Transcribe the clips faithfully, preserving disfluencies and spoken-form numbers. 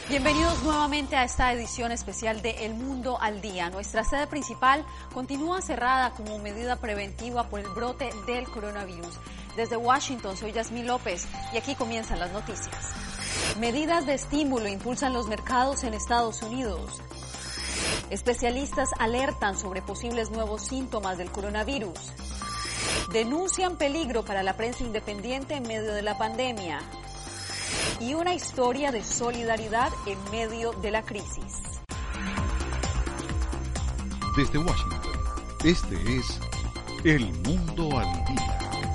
Bienvenidos nuevamente a esta edición especial de El Mundo al Día. Nuestra sede principal continúa cerrada como medida preventiva por el brote del coronavirus. Desde Washington, soy Yasmín López y aquí comienzan las noticias. Medidas de estímulo impulsan los mercados en Estados Unidos. Especialistas alertan sobre posibles nuevos síntomas del coronavirus. Denuncian peligro para la prensa independiente en medio de la pandemia. Y una historia de solidaridad en medio de la crisis. Desde Washington, este es El Mundo al Día.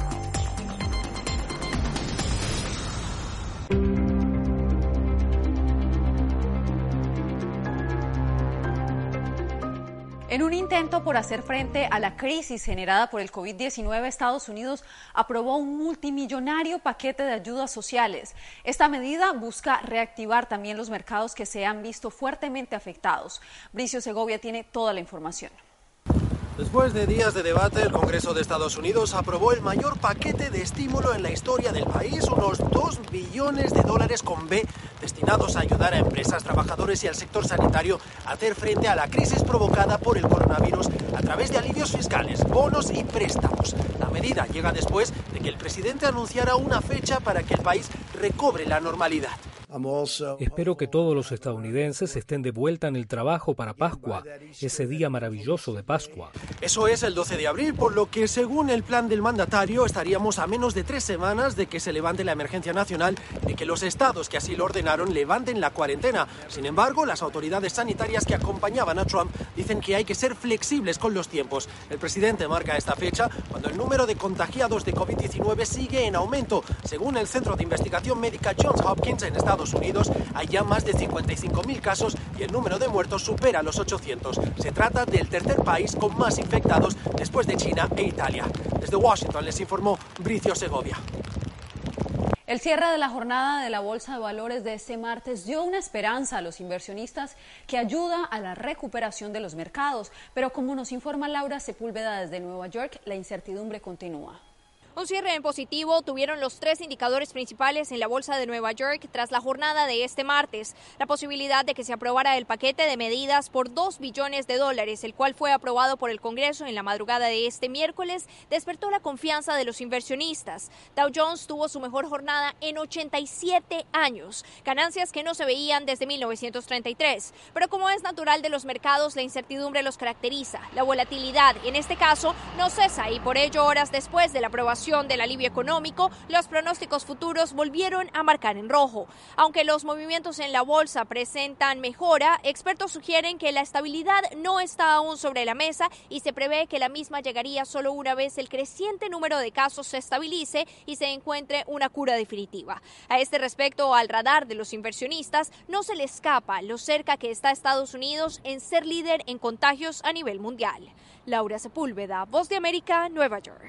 En un intento por hacer frente a la crisis generada por el COVID diecinueve, Estados Unidos aprobó un multimillonario paquete de ayudas sociales. Esta medida busca reactivar también los mercados que se han visto fuertemente afectados. Bricio Segovia tiene toda la información. Después de días de debate, el Congreso de Estados Unidos aprobó el mayor paquete de estímulo en la historia del país, unos dos billones de dólares con B, destinados a ayudar a empresas, trabajadores y al sector sanitario a hacer frente a la crisis provocada por el coronavirus a través de alivios fiscales, bonos y préstamos. La medida llega después de que el presidente anunciara una fecha para que el país recobre la normalidad. Espero que todos los estadounidenses estén de vuelta en el trabajo para Pascua, ese día maravilloso de Pascua. Eso es el doce de abril, por lo que según el plan del mandatario estaríamos a menos de tres semanas de que se levante la emergencia nacional y que los estados que así lo ordenaron levanten la cuarentena. Sin embargo, las autoridades sanitarias que acompañaban a Trump dicen que hay que ser flexibles con los tiempos. El presidente marca esta fecha cuando el número de contagiados de COVID diecinueve sigue en aumento. Según el Centro de Investigación Médica Johns Hopkins en Estados Unidos, hay ya más de cincuenta y cinco mil casos y el número de muertos supera los ochocientos. Se trata del tercer país con más infectados después de China e Italia. Desde Washington les informó Bricio Segovia. El cierre de la jornada de la Bolsa de Valores de este martes dio una esperanza a los inversionistas que ayuda a la recuperación de los mercados. Pero como nos informa Laura Sepúlveda desde Nueva York, la incertidumbre continúa. Un cierre en positivo tuvieron los tres indicadores principales en la Bolsa de Nueva York tras la jornada de este martes. La posibilidad de que se aprobara el paquete de medidas por dos billones de dólares, el cual fue aprobado por el Congreso en la madrugada de este miércoles, despertó la confianza de los inversionistas. Dow Jones tuvo su mejor jornada en ochenta y siete años, ganancias que no se veían desde mil novecientos treinta y tres. Pero como es natural de los mercados, la incertidumbre los caracteriza. La volatilidad, en este caso, no cesa y por ello, horas después de la aprobación del alivio económico, los pronósticos futuros volvieron a marcar en rojo. Aunque los movimientos en la bolsa presentan mejora, expertos sugieren que la estabilidad no está aún sobre la mesa y se prevé que la misma llegaría solo una vez el creciente número de casos se estabilice y se encuentre una cura definitiva. A este respecto, al radar de los inversionistas no se le escapa lo cerca que está Estados Unidos en ser líder en contagios a nivel mundial. Laura Sepúlveda, Voz de América, Nueva York.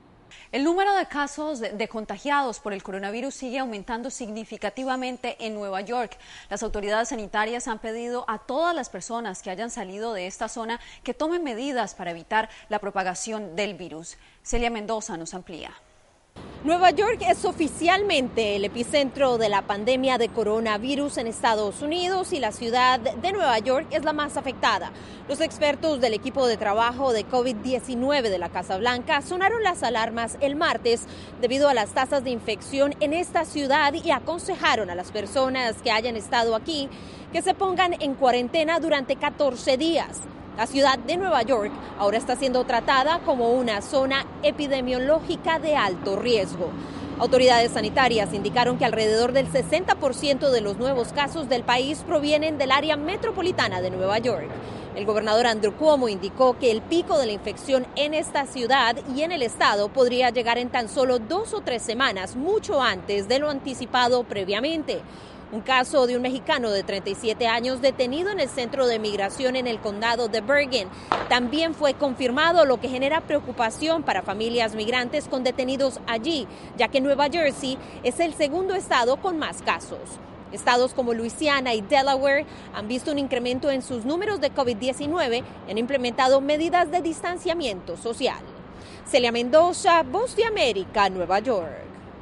El número de casos de, de contagiados por el coronavirus sigue aumentando significativamente en Nueva York. Las autoridades sanitarias han pedido a todas las personas que hayan salido de esta zona que tomen medidas para evitar la propagación del virus. Celia Mendoza nos amplía. Nueva York es oficialmente el epicentro de la pandemia de coronavirus en Estados Unidos y la ciudad de Nueva York es la más afectada. Los expertos del equipo de trabajo de COVID diecinueve de la Casa Blanca sonaron las alarmas el martes debido a las tasas de infección en esta ciudad y aconsejaron a las personas que hayan estado aquí que se pongan en cuarentena durante catorce días. La ciudad de Nueva York ahora está siendo tratada como una zona epidemiológica de alto riesgo. Autoridades sanitarias indicaron que alrededor del sesenta por ciento de los nuevos casos del país provienen del área metropolitana de Nueva York. El gobernador Andrew Cuomo indicó que el pico de la infección en esta ciudad y en el estado podría llegar en tan solo dos o tres semanas, mucho antes de lo anticipado previamente. Un caso de un mexicano de treinta y siete años detenido en el centro de migración en el condado de Bergen también fue confirmado, lo que genera preocupación para familias migrantes con detenidos allí, ya que Nueva Jersey es el segundo estado con más casos. Estados como Luisiana y Delaware han visto un incremento en sus números de COVID diecinueve y han implementado medidas de distanciamiento social. Celia Mendoza, Voz de América, Nueva York.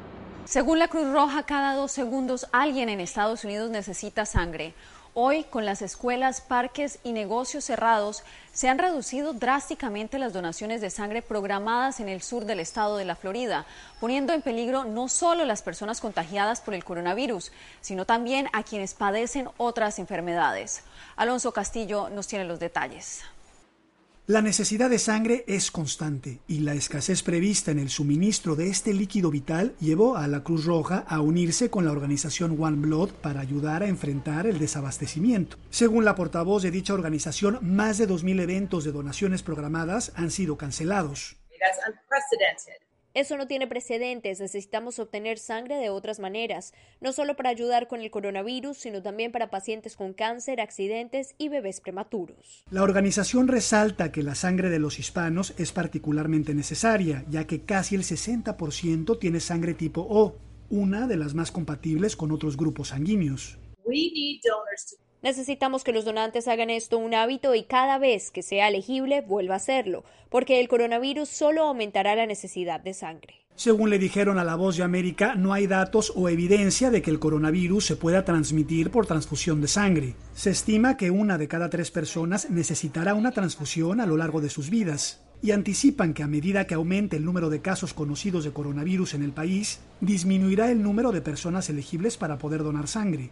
Según la Cruz Roja, cada dos segundos alguien en Estados Unidos necesita sangre. Hoy, con las escuelas, parques y negocios cerrados, se han reducido drásticamente las donaciones de sangre programadas en el sur del estado de la Florida, poniendo en peligro no solo a las personas contagiadas por el coronavirus, sino también a quienes padecen otras enfermedades. Alonso Castillo nos tiene los detalles. La necesidad de sangre es constante y la escasez prevista en el suministro de este líquido vital llevó a la Cruz Roja a unirse con la organización One Blood para ayudar a enfrentar el desabastecimiento. Según la portavoz de dicha organización, más de dos mil eventos de donaciones programadas han sido cancelados. Eso no tiene precedentes, necesitamos obtener sangre de otras maneras, no solo para ayudar con el coronavirus, sino también para pacientes con cáncer, accidentes y bebés prematuros. La organización resalta que la sangre de los hispanos es particularmente necesaria, ya que casi el sesenta por ciento tiene sangre tipo O, una de las más compatibles con otros grupos sanguíneos. Necesitamos que los donantes hagan esto un hábito y cada vez que sea elegible vuelva a hacerlo, porque el coronavirus solo aumentará la necesidad de sangre. Según le dijeron a La Voz de América, no hay datos o evidencia de que el coronavirus se pueda transmitir por transfusión de sangre. Se estima que una de cada tres personas necesitará una transfusión a lo largo de sus vidas. Y anticipan que a medida que aumente el número de casos conocidos de coronavirus en el país, disminuirá el número de personas elegibles para poder donar sangre.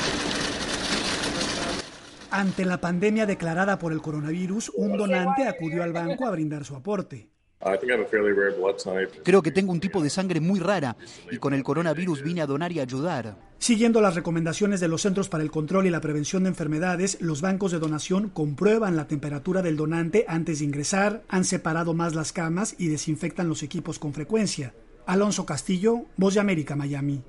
Ante la pandemia declarada por el coronavirus, un donante acudió al banco a brindar su aporte. Creo que tengo un tipo de sangre muy rara y con el coronavirus vine a donar y ayudar. Siguiendo las recomendaciones de los Centros para el Control y la Prevención de Enfermedades, los bancos de donación comprueban la temperatura del donante antes de ingresar, han separado más las camas y desinfectan los equipos con frecuencia. Alonso Castillo, Voz de América, Miami.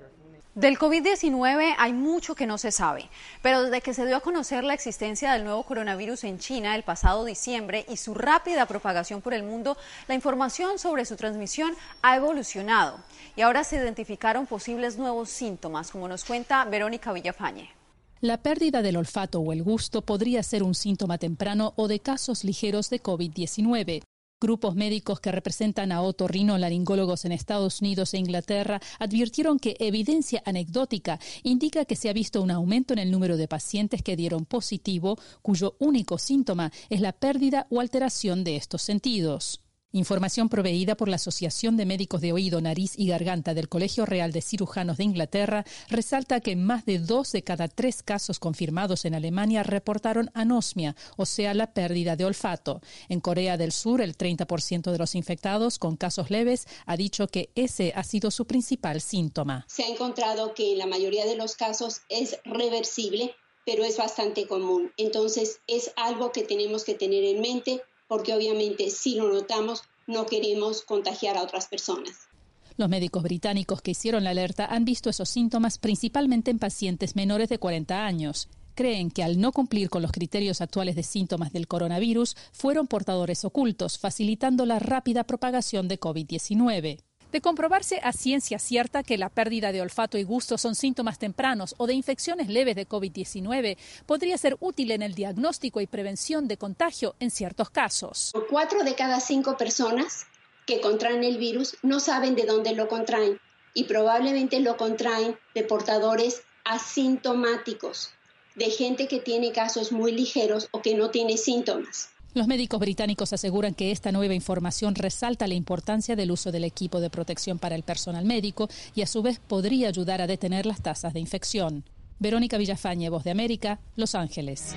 Del COVID diecinueve hay mucho que no se sabe, pero desde que se dio a conocer la existencia del nuevo coronavirus en China el pasado diciembre y su rápida propagación por el mundo, la información sobre su transmisión ha evolucionado y ahora se identificaron posibles nuevos síntomas, como nos cuenta Verónica Villafañe. La pérdida del olfato o el gusto podría ser un síntoma temprano o de casos ligeros de COVID diecinueve. Grupos médicos que representan a otorrinolaringólogos en Estados Unidos e Inglaterra advirtieron que evidencia anecdótica indica que se ha visto un aumento en el número de pacientes que dieron positivo, cuyo único síntoma es la pérdida o alteración de estos sentidos. Información proveída por la Asociación de Médicos de Oído, Nariz y Garganta del Colegio Real de Cirujanos de Inglaterra resalta que más de dos de cada tres casos confirmados en Alemania reportaron anosmia, o sea, la pérdida de olfato. En Corea del Sur, el treinta por ciento de los infectados con casos leves ha dicho que ese ha sido su principal síntoma. Se ha encontrado que en la mayoría de los casos es reversible, pero es bastante común. Entonces, es algo que tenemos que tener en mente, porque obviamente si lo notamos no queremos contagiar a otras personas. Los médicos británicos que hicieron la alerta han visto esos síntomas principalmente en pacientes menores de cuarenta años. Creen que al no cumplir con los criterios actuales de síntomas del coronavirus, fueron portadores ocultos, facilitando la rápida propagación de COVID diecinueve. De comprobarse a ciencia cierta que la pérdida de olfato y gusto son síntomas tempranos o de infecciones leves de COVID diecinueve, podría ser útil en el diagnóstico y prevención de contagio en ciertos casos. Cuatro de cada cinco personas que contraen el virus no saben de dónde lo contraen y probablemente lo contraen de portadores asintomáticos, de gente que tiene casos muy ligeros o que no tiene síntomas. Los médicos británicos aseguran que esta nueva información resalta la importancia del uso del equipo de protección para el personal médico y a su vez podría ayudar a detener las tasas de infección. Verónica Villafañe, Voz de América, Los Ángeles.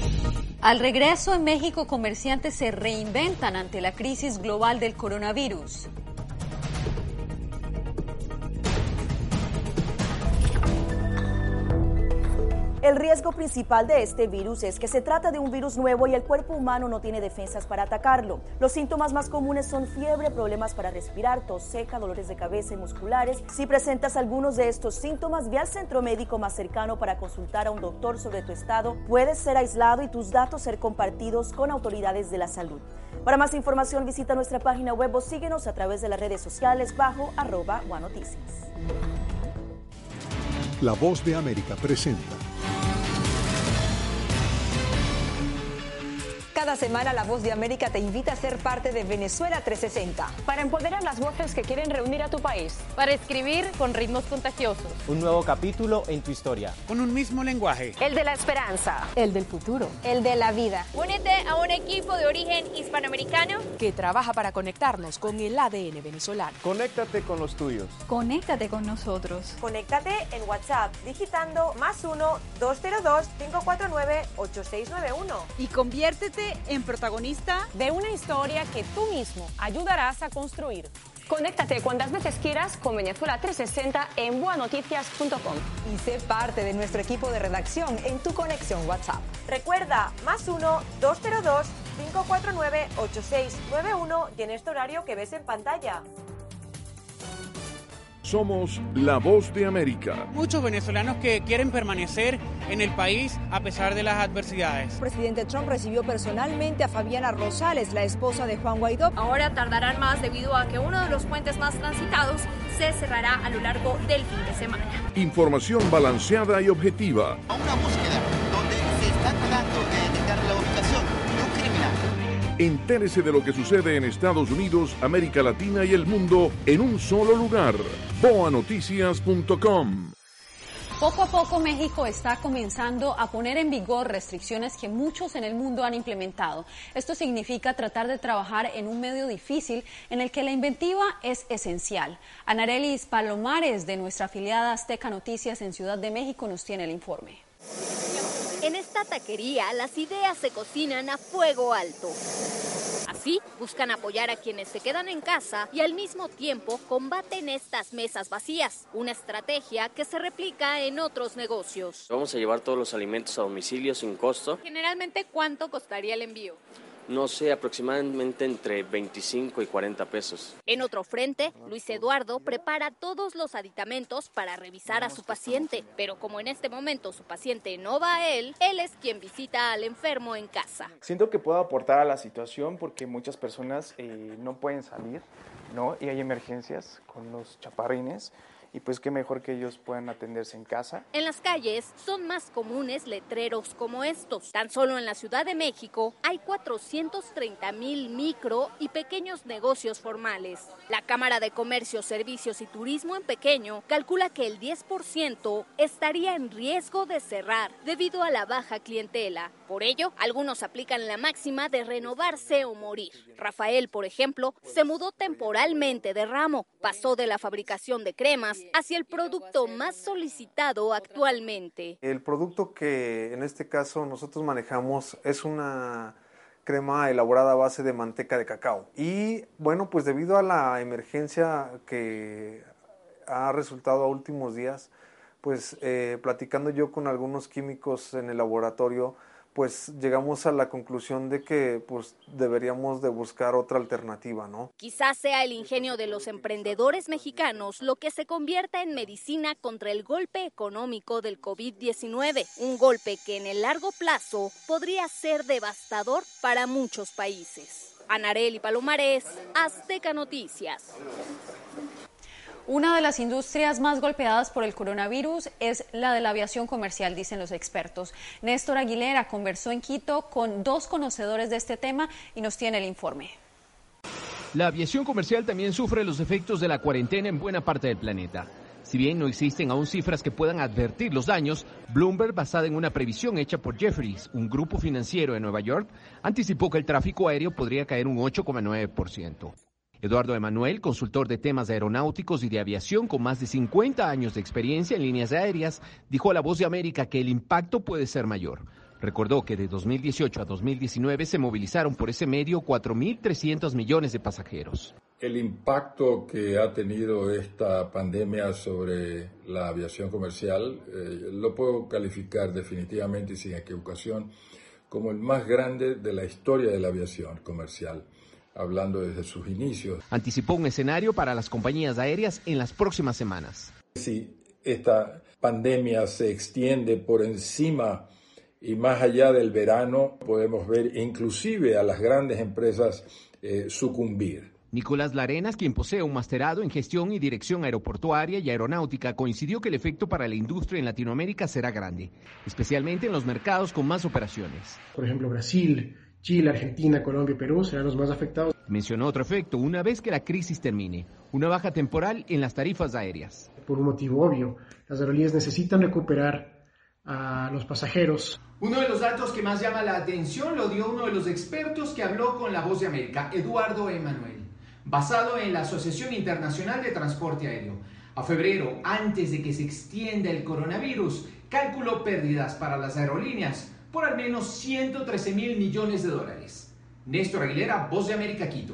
Al regreso en México, comerciantes se reinventan ante la crisis global del coronavirus. El riesgo principal de este virus es que se trata de un virus nuevo y el cuerpo humano no tiene defensas para atacarlo. Los síntomas más comunes son fiebre, problemas para respirar, tos seca, dolores de cabeza y musculares. Si presentas algunos de estos síntomas, ve al centro médico más cercano para consultar a un doctor sobre tu estado. Puedes ser aislado y tus datos ser compartidos con autoridades de la salud. Para más información, visita nuestra página web o síguenos a través de las redes sociales bajo arroba One Noticias. La Voz de América presenta Cada semana La Voz de América te invita a ser parte de Venezuela trescientos sesenta. Para empoderar las voces que quieren reunir a tu país. Para escribir con ritmos contagiosos. Un nuevo capítulo en tu historia. Con un mismo lenguaje. El de la esperanza. El del futuro. El de la vida. Únete a un equipo de origen hispanoamericano que trabaja para conectarnos con el A D N venezolano. Conéctate con los tuyos. Conéctate con nosotros. Conéctate en WhatsApp digitando más uno dos cero dos cinco cuatro nueve ocho seis nueve uno. Y conviértete en protagonista de una historia que tú mismo ayudarás a construir. Conéctate cuantas veces quieras con Venezuela trescientos sesenta en boa noticias punto com. Y sé parte de nuestro equipo de redacción en tu conexión WhatsApp. Recuerda, más uno dos cero dos cinco cuatro nueve ocho seis nueve uno y en este horario que ves en pantalla. Somos la voz de América. Muchos venezolanos que quieren permanecer en el país a pesar de las adversidades. El presidente Trump recibió personalmente a Fabiana Rosales, la esposa de Juan Guaidó. Ahora tardarán más debido a que uno de los puentes más transitados se cerrará a lo largo del fin de semana. Información balanceada y objetiva. A una búsqueda donde se está tratando de detectar la ubicación de un criminal. Entérese de lo que sucede en Estados Unidos, América Latina y el mundo en un solo lugar. boa noticias punto com. Poco a poco México está comenzando a poner en vigor restricciones que muchos en el mundo han implementado. Esto significa tratar de trabajar en un medio difícil en el que la inventiva es esencial. Anarelis Palomares, de nuestra afiliada Azteca Noticias en Ciudad de México, nos tiene el informe. En esta taquería las ideas se cocinan a fuego alto. Así buscan apoyar a quienes se quedan en casa y al mismo tiempo combaten estas mesas vacías, una estrategia que se replica en otros negocios. Vamos a llevar todos los alimentos a domicilio sin costo. Generalmente, ¿cuánto costaría el envío? No sé, aproximadamente entre veinticinco y cuarenta pesos. En otro frente, Luis Eduardo prepara todos los aditamentos para revisar a su paciente, pero como en este momento su paciente no va a él, él es quien visita al enfermo en casa. Siento que puedo aportar a la situación porque muchas personas eh, no pueden salir, ¿no? Y hay emergencias con los chaparrines. Y pues qué mejor que ellos puedan atenderse en casa. En las calles son más comunes letreros como estos. Tan solo en la Ciudad de México hay cuatrocientos treinta mil micro y pequeños negocios formales. La Cámara de Comercio, Servicios y Turismo en Pequeño calcula que el diez por ciento estaría en riesgo de cerrar debido a la baja clientela. Por ello, algunos aplican la máxima de renovarse o morir. Rafael, por ejemplo, se mudó temporalmente de ramo. Pasó de la fabricación de cremas hacia el producto más solicitado actualmente. El producto que en este caso nosotros manejamos es una crema elaborada a base de manteca de cacao. Y bueno, pues debido a la emergencia que ha resultado a últimos días, pues eh, platicando yo con algunos químicos en el laboratorio, pues llegamos a la conclusión de que pues deberíamos de buscar otra alternativa, ¿no? Quizás sea el ingenio de los emprendedores mexicanos lo que se convierta en medicina contra el golpe económico del COVID diecinueve, un golpe que en el largo plazo podría ser devastador para muchos países. Anareli Palomares, Azteca Noticias. Una de las industrias más golpeadas por el coronavirus es la de la aviación comercial, dicen los expertos. Néstor Aguilera conversó en Quito con dos conocedores de este tema y nos tiene el informe. La aviación comercial también sufre los efectos de la cuarentena en buena parte del planeta. Si bien no existen aún cifras que puedan advertir los daños, Bloomberg, basada en una previsión hecha por Jefferies, un grupo financiero de Nueva York, anticipó que el tráfico aéreo podría caer un ocho coma nueve por ciento. Eduardo Emanuel, consultor de temas aeronáuticos y de aviación con más de cincuenta años de experiencia en líneas aéreas, dijo a La Voz de América que el impacto puede ser mayor. Recordó que de dos mil dieciocho a dos mil diecinueve se movilizaron por ese medio cuatro mil trescientos millones de pasajeros. El impacto que ha tenido esta pandemia sobre la aviación comercial eh, lo puedo calificar definitivamente y sin equivocación como el más grande de la historia de la aviación comercial, hablando desde sus inicios. Anticipó un escenario para las compañías aéreas en las próximas semanas. Si esta pandemia se extiende por encima y más allá del verano, podemos ver inclusive a las grandes empresas eh, sucumbir. Nicolás Larenas, quien posee un masterado en gestión y dirección aeroportuaria y aeronáutica, coincidió que el efecto para la industria en Latinoamérica será grande, especialmente en los mercados con más operaciones. Por ejemplo, Brasil, Chile, Argentina, Colombia y Perú serán los más afectados. Mencionó otro efecto, una vez que la crisis termine, una baja temporal en las tarifas aéreas. Por un motivo obvio, las aerolíneas necesitan recuperar a los pasajeros. Uno de los datos que más llama la atención lo dio uno de los expertos que habló con La Voz de América, Eduardo Emanuel, basado en la Asociación Internacional de Transporte Aéreo. A febrero, antes de que se extienda el coronavirus, calculó pérdidas para las aerolíneas por al menos ciento trece mil millones de dólares. Néstor Aguilera, Voz de América, Quito.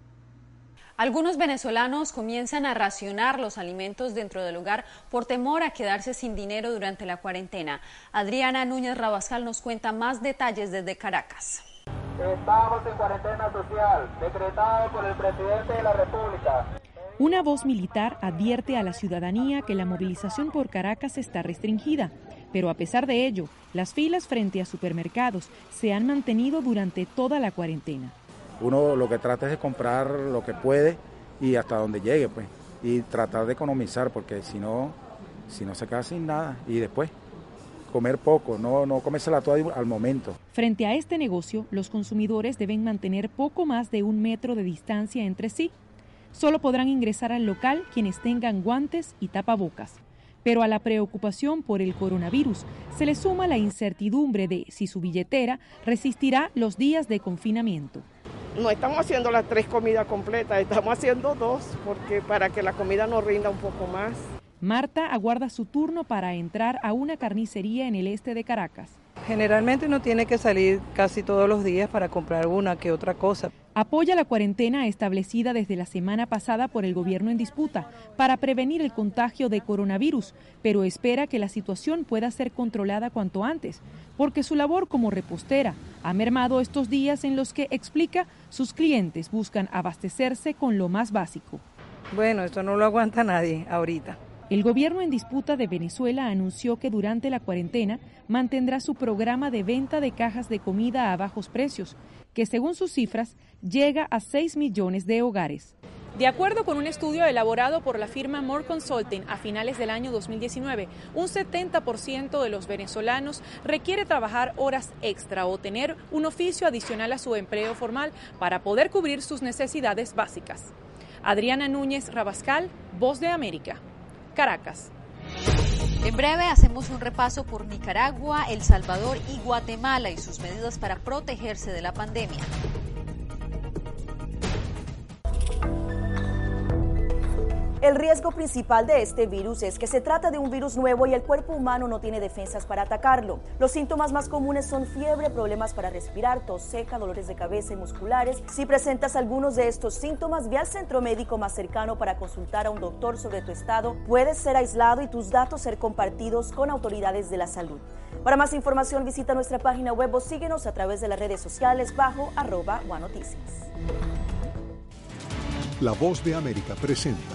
Algunos venezolanos comienzan a racionar los alimentos dentro del hogar por temor a quedarse sin dinero durante la cuarentena. Adriana Núñez Rabascal nos cuenta más detalles desde Caracas. Estamos en cuarentena social, decretada por el presidente de la República. Una voz militar advierte a la ciudadanía que la movilización por Caracas está restringida, pero a pesar de ello, las filas frente a supermercados se han mantenido durante toda la cuarentena. Uno lo que trata es de comprar lo que puede y hasta donde llegue, pues, y tratar de economizar, porque si no, si no se queda sin nada, y después comer poco, no, no comérsela toda al momento. Frente a este negocio, los consumidores deben mantener poco más de un metro de distancia entre sí. Solo podrán ingresar al local quienes tengan guantes y tapabocas. Pero a la preocupación por el coronavirus se le suma la incertidumbre de si su billetera resistirá los días de confinamiento. No estamos haciendo las tres comidas completas, estamos haciendo dos, porque para que la comida nos rinda un poco más. Marta aguarda su turno para entrar a una carnicería en el este de Caracas. Generalmente uno tiene que salir casi todos los días para comprar una que otra cosa. Apoya la cuarentena establecida desde la semana pasada por el gobierno en disputa para prevenir el contagio de coronavirus, pero espera que la situación pueda ser controlada cuanto antes, porque su labor como repostera ha mermado estos días en los que, explica, sus clientes buscan abastecerse con lo más básico. Bueno, esto no lo aguanta nadie ahorita. El gobierno en disputa de Venezuela anunció que durante la cuarentena mantendrá su programa de venta de cajas de comida a bajos precios, que según sus cifras llega a seis millones de hogares. De acuerdo con un estudio elaborado por la firma More Consulting a finales del año dos mil diecinueve, un setenta por ciento de los venezolanos requiere trabajar horas extra o tener un oficio adicional a su empleo formal para poder cubrir sus necesidades básicas. Adriana Núñez Rabascal, Voz de América, Caracas. En breve hacemos un repaso por Nicaragua, El Salvador y Guatemala y sus medidas para protegerse de la pandemia. El riesgo principal de este virus es que se trata de un virus nuevo y el cuerpo humano no tiene defensas para atacarlo. Los síntomas más comunes son fiebre, problemas para respirar, tos seca, dolores de cabeza y musculares. Si presentas algunos de estos síntomas, ve al centro médico más cercano para consultar a un doctor sobre tu estado. Puedes ser aislado y tus datos ser compartidos con autoridades de la salud. Para más información, visita nuestra página web o síguenos a través de las redes sociales bajo arroba Guanoticias. La Voz de América presenta.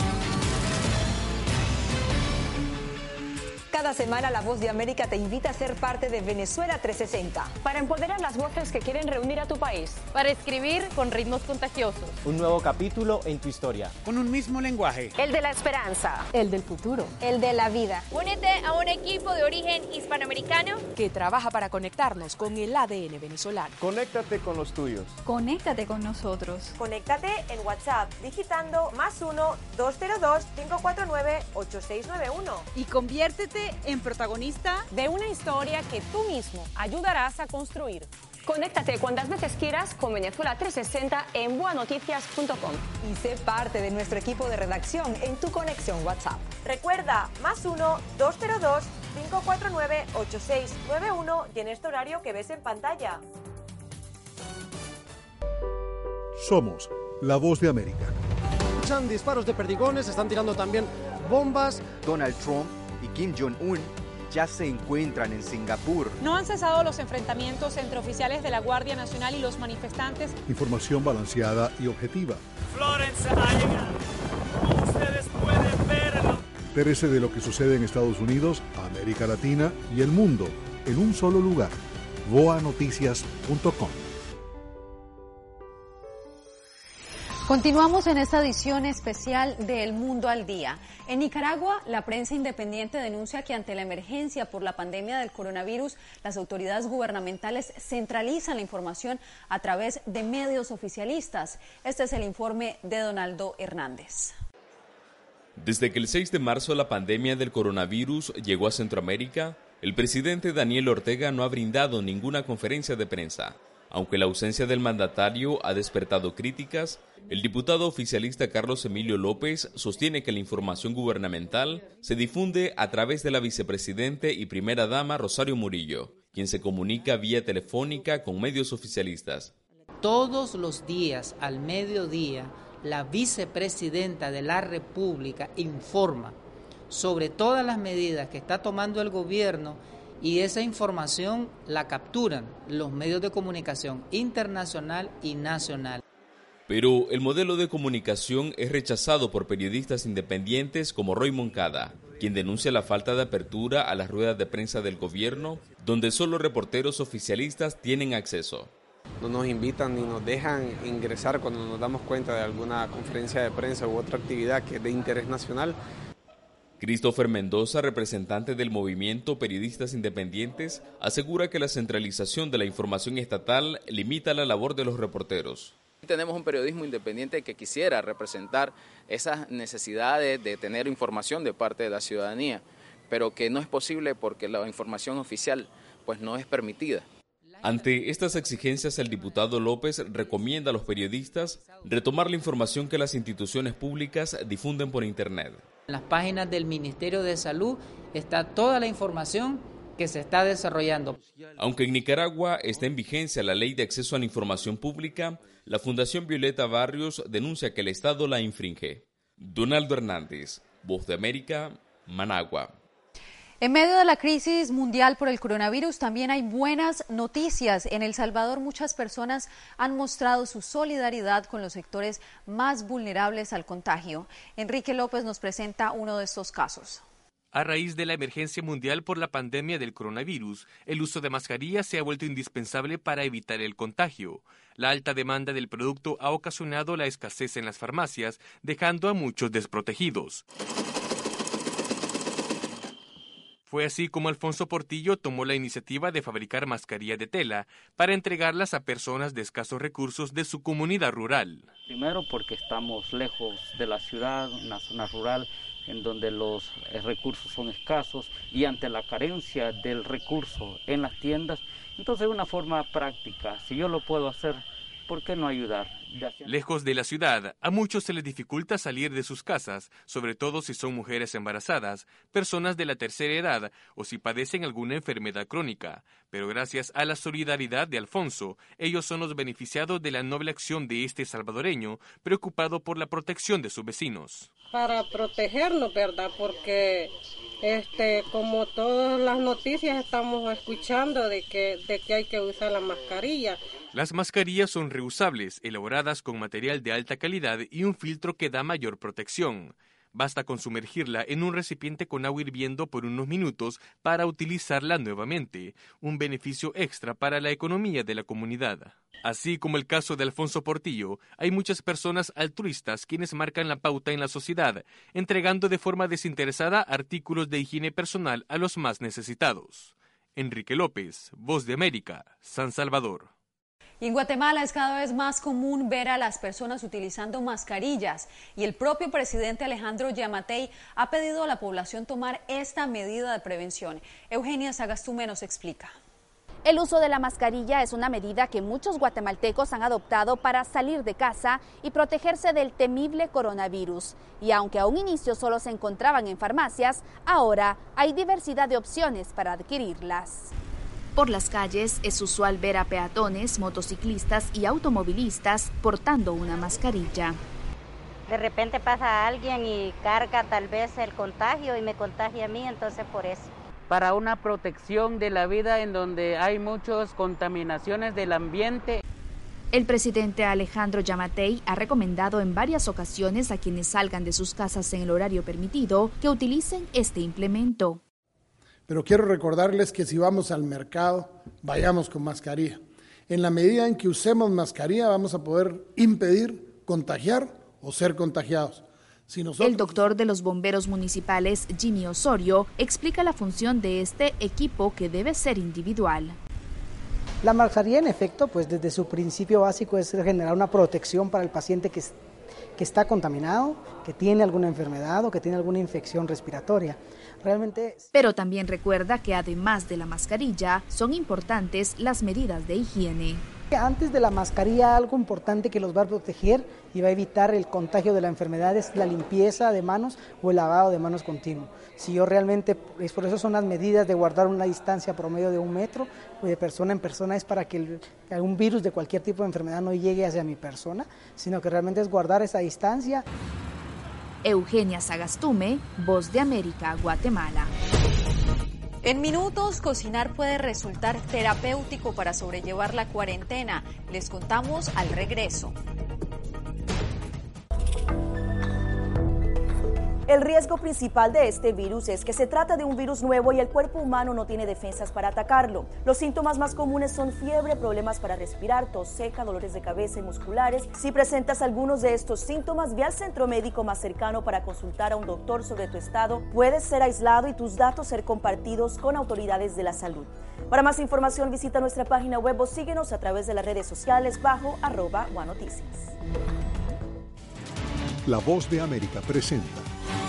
Cada semana La Voz de América te invita a ser parte de Venezuela trescientos sesenta. Para empoderar las voces que quieren reunir a tu país. Para escribir con ritmos contagiosos. Un nuevo capítulo en tu historia. Con un mismo lenguaje. El de la esperanza. El del futuro. El de la vida. Únete a un equipo de origen hispanoamericano que trabaja para conectarnos con el A D N venezolano. Conéctate con los tuyos. Conéctate con nosotros. Conéctate en WhatsApp digitando más uno dos cero dos cinco cuatro nueve ocho seis nueve uno. Y conviértete en protagonista de una historia que tú mismo ayudarás a construir. Conéctate cuantas veces quieras con Venezuela trescientos sesenta en boa noticias punto com. Y sé parte de nuestro equipo de redacción en tu conexión WhatsApp. Recuerda, más uno dos cero dos cinco cuatro nueve ocho seis nueve uno y en este horario que ves en pantalla. Somos La Voz de América. Escuchan disparos de perdigones, están tirando también bombas. Donald Trump y Kim Jong-un ya se encuentran en Singapur. No han cesado los enfrentamientos entre oficiales de la Guardia Nacional y los manifestantes. Información balanceada y objetiva. Florence ha llegado. Como ustedes pueden verlo. Entérese de lo que sucede en Estados Unidos, América Latina y el mundo en un solo lugar. boa noticias punto com. Continuamos en esta edición especial de El Mundo al Día. En Nicaragua, la prensa independiente denuncia que ante la emergencia por la pandemia del coronavirus, las autoridades gubernamentales centralizan la información a través de medios oficialistas. Este es el informe de Donaldo Hernández. Desde que el seis de marzo la pandemia del coronavirus llegó a Centroamérica, el presidente Daniel Ortega no ha brindado ninguna conferencia de prensa. Aunque la ausencia del mandatario ha despertado críticas, el diputado oficialista Carlos Emilio López sostiene que la información gubernamental se difunde a través de la vicepresidente y primera dama Rosario Murillo, quien se comunica vía telefónica con medios oficialistas. Todos los días, al mediodía, la vicepresidenta de la República informa sobre todas las medidas que está tomando el gobierno y esa información la capturan los medios de comunicación internacional y nacional. Pero el modelo de comunicación es rechazado por periodistas independientes como Roy Moncada, quien denuncia la falta de apertura a las ruedas de prensa del gobierno, donde solo reporteros oficialistas tienen acceso. No nos invitan ni nos dejan ingresar cuando nos damos cuenta de alguna conferencia de prensa u otra actividad que es de interés nacional. Christopher Mendoza, representante del movimiento Periodistas Independientes, asegura que la centralización de la información estatal limita la labor de los reporteros. Tenemos un periodismo independiente que quisiera representar esas necesidades de tener información de parte de la ciudadanía, pero que no es posible porque la información oficial pues no es permitida. Ante estas exigencias, el diputado López recomienda a los periodistas retomar la información que las instituciones públicas difunden por Internet. En las páginas del Ministerio de Salud está toda la información que se está desarrollando. Aunque en Nicaragua está en vigencia la Ley de Acceso a la Información Pública, la Fundación Violeta Barrios denuncia que el Estado la infringe. Donaldo Hernández, Voz de América, Managua. En medio de la crisis mundial por el coronavirus también hay buenas noticias. En El Salvador muchas personas han mostrado su solidaridad con los sectores más vulnerables al contagio. Enrique López nos presenta uno de estos casos. A raíz de la emergencia mundial por la pandemia del coronavirus, el uso de mascarillas se ha vuelto indispensable para evitar el contagio. La alta demanda del producto ha ocasionado la escasez en las farmacias, dejando a muchos desprotegidos. Fue así como Alfonso Portillo tomó la iniciativa de fabricar mascarillas de tela para entregarlas a personas de escasos recursos de su comunidad rural. Primero porque estamos lejos de la ciudad, una zona rural en donde los recursos son escasos y ante la carencia del recurso en las tiendas, entonces de una forma práctica, si yo lo puedo hacer, ¿por qué no ayudar? Lejos de la ciudad, a muchos se les dificulta salir de sus casas, sobre todo si son mujeres embarazadas, personas de la tercera edad o si padecen alguna enfermedad crónica. Pero gracias a la solidaridad de Alfonso, ellos son los beneficiados de la noble acción de este salvadoreño, preocupado por la protección de sus vecinos. Para protegernos, ¿verdad? Porque este, como todas las noticias estamos escuchando de que, de que hay que usar la mascarilla. Las mascarillas son reusables, elaboradas con material de alta calidad y un filtro que da mayor protección. Basta con sumergirla en un recipiente con agua hirviendo por unos minutos para utilizarla nuevamente, un beneficio extra para la economía de la comunidad. Así como el caso de Alfonso Portillo, hay muchas personas altruistas quienes marcan la pauta en la sociedad, entregando de forma desinteresada artículos de higiene personal a los más necesitados. Enrique López, Voz de América, San Salvador. Y en Guatemala es cada vez más común ver a las personas utilizando mascarillas y el propio presidente Alejandro Giammattei ha pedido a la población tomar esta medida de prevención. Eugenia Sagastume nos explica. El uso de la mascarilla es una medida que muchos guatemaltecos han adoptado para salir de casa y protegerse del temible coronavirus. Y aunque a un inicio solo se encontraban en farmacias, ahora hay diversidad de opciones para adquirirlas. Por las calles es usual ver a peatones, motociclistas y automovilistas portando una mascarilla. De repente pasa alguien y carga tal vez el contagio y me contagia a mí, entonces por eso. Para una protección de la vida en donde hay muchas contaminaciones del ambiente. El presidente Alejandro Giammattei ha recomendado en varias ocasiones a quienes salgan de sus casas en el horario permitido que utilicen este implemento. Pero quiero recordarles que si vamos al mercado, vayamos con mascarilla. En la medida en que usemos mascarilla, vamos a poder impedir contagiar o ser contagiados. Si nosotros... El doctor de los bomberos municipales, Jimmy Osorio, explica la función de este equipo que debe ser individual. La mascarilla, en efecto, pues desde su principio básico es generar una protección para el paciente que, que está contaminado, que tiene alguna enfermedad o que tiene alguna infección respiratoria. Realmente... Pero también recuerda que además de la mascarilla, son importantes las medidas de higiene. Antes de la mascarilla, algo importante que los va a proteger y va a evitar el contagio de la enfermedad es la limpieza de manos o el lavado de manos continuo. Si yo realmente, es por eso son las medidas de guardar una distancia promedio de un metro de persona en persona, es para que el, algún virus de cualquier tipo de enfermedad no llegue hacia mi persona, sino que realmente es guardar esa distancia. Eugenia Sagastume, Voz de América, Guatemala. En minutos, cocinar puede resultar terapéutico para sobrellevar la cuarentena. Les contamos al regreso. El riesgo principal de este virus es que se trata de un virus nuevo y el cuerpo humano no tiene defensas para atacarlo. Los síntomas más comunes son fiebre, problemas para respirar, tos seca, dolores de cabeza y musculares. Si presentas algunos de estos síntomas, ve al centro médico más cercano para consultar a un doctor sobre tu estado. Puedes ser aislado y tus datos ser compartidos con autoridades de la salud. Para más información, visita nuestra página web o síguenos a través de las redes sociales bajo arroba guanoticias. La Voz de América presenta.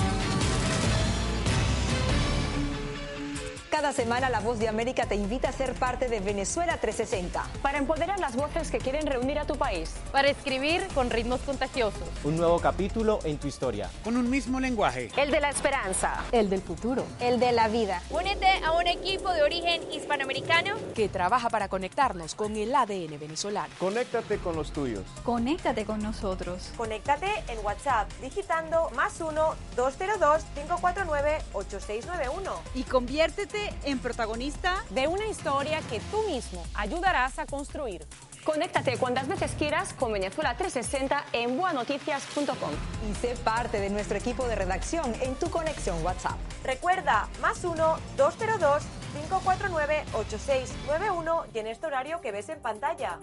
Cada semana La Voz de América te invita a ser parte de Venezuela trescientos sesenta. Para empoderar las voces que quieren reunir a tu país. Para escribir con ritmos contagiosos. Un nuevo capítulo en tu historia. Con un mismo lenguaje. El de la esperanza. El del futuro. El de la vida. Únete a un equipo de origen hispanoamericano que trabaja para conectarnos con el A D N venezolano. Conéctate con los tuyos. Conéctate con nosotros. Conéctate en WhatsApp digitando más uno, dos cero dos, cinco cuatro nueve, ocho seis nueve uno. Y conviértete en protagonista de una historia que tú mismo ayudarás a construir. Conéctate cuantas veces quieras con Venezuela trescientos sesenta en boa noticias punto com. Y sé parte de nuestro equipo de redacción en tu conexión WhatsApp. Recuerda, más uno, dos cero dos, cinco cuatro nueve, ocho seis nueve uno y en este horario que ves en pantalla.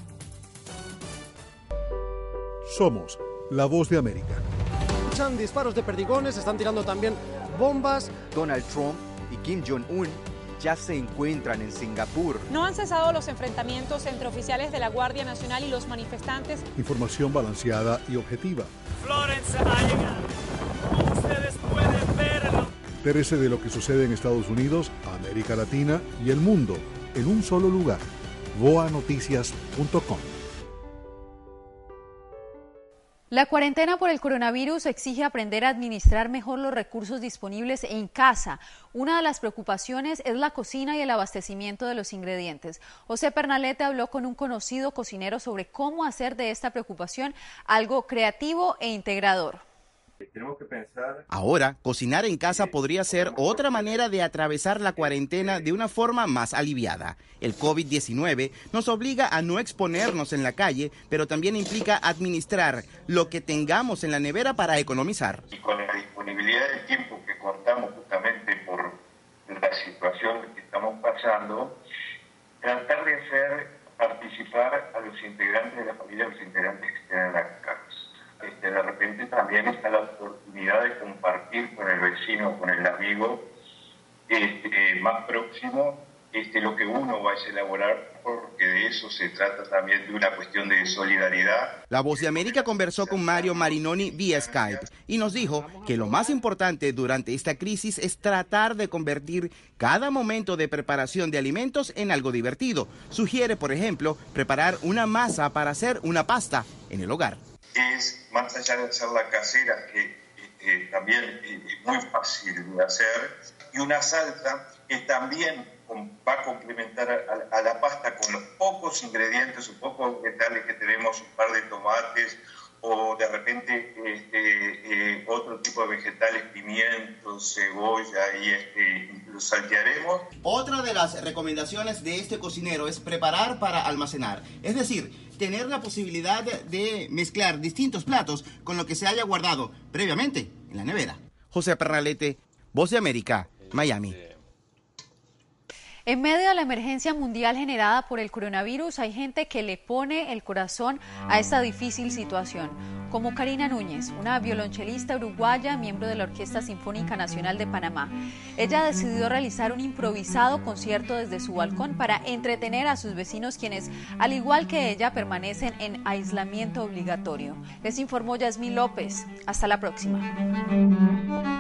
Somos La Voz de América. Escuchan disparos de perdigones, están tirando también bombas. Donald Trump y Kim Jong-un ya se encuentran en Singapur. No han cesado los enfrentamientos entre oficiales de la Guardia Nacional y los manifestantes. Información balanceada y objetiva. Florence ha llegado. Ustedes pueden verlo. Entérese de lo que sucede en Estados Unidos, América Latina y el mundo en un solo lugar. boa noticias punto com. La cuarentena por el coronavirus exige aprender a administrar mejor los recursos disponibles en casa. Una de las preocupaciones es la cocina y el abastecimiento de los ingredientes. José Pernalete habló con un conocido cocinero sobre cómo hacer de esta preocupación algo creativo e integrador. Tenemos que pensar... Ahora, cocinar en casa podría ser otra manera de atravesar la cuarentena de una forma más aliviada. El COVID diecinueve nos obliga a no exponernos en la calle, pero también implica administrar lo que tengamos en la nevera para economizar. Y con la disponibilidad del tiempo que contamos justamente por la situación que estamos pasando, tratar de hacer participar a los integrantes de la familia, a los integrantes que estén en la casa. Este, de repente también está la oportunidad de compartir con el vecino, con el amigo este, más próximo, este, lo que uno vaya a elaborar, porque de eso se trata también, de una cuestión de solidaridad. La Voz de América conversó con Mario Marinoni vía Skype y nos dijo que lo más importante durante esta crisis es tratar de convertir cada momento de preparación de alimentos en algo divertido. Sugiere, por ejemplo, preparar una masa para hacer una pasta en el hogar. Es, más allá de hacerla casera, que eh, también es muy fácil de hacer, y una salsa que también va a complementar a, a la pasta con los pocos ingredientes o pocos vegetales que tenemos, un par de tomates o de repente este, eh, otro tipo de vegetales, pimientos, cebolla, y este, los saltearemos. Otra de las recomendaciones de este cocinero es preparar para almacenar, es decir, tener la posibilidad de mezclar distintos platos con lo que se haya guardado previamente en la nevera. José Pernalete, Voz de América, Miami. En medio de la emergencia mundial generada por el coronavirus, hay gente que le pone el corazón a esta difícil situación, como Karina Núñez, una violonchelista uruguaya, miembro de la Orquesta Sinfónica Nacional de Panamá. Ella decidió realizar un improvisado concierto desde su balcón para entretener a sus vecinos, quienes, al igual que ella, permanecen en aislamiento obligatorio. Les informó Yasmín López. Hasta la próxima.